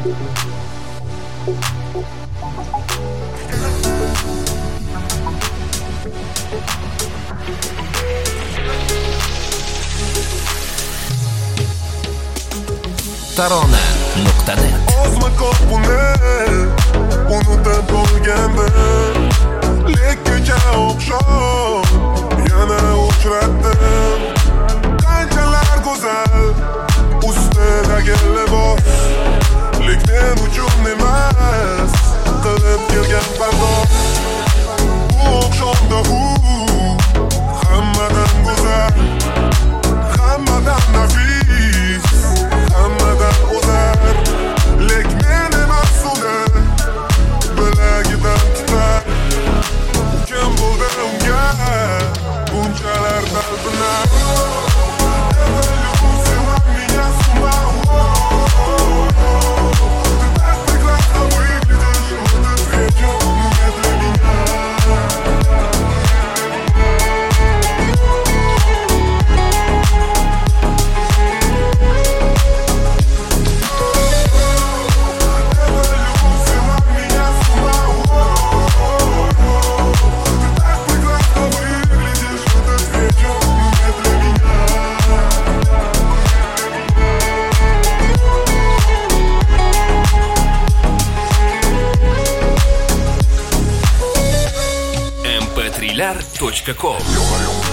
Tarona.net Ozma ko'p buni unutib bo'lgandim, lekkaga o'xshab yana uchratdim. Qanchalar go'zal ustidagi libos, lek men uchun emas qilib kelgan pardoz. Bu oqshomda u hammadan go'zal, hammadan nafis, hammadan o'zar, lek men emas uni bilagidan tutar. Kim bo'ldi unga bunchalar talpinar? mp3lar.com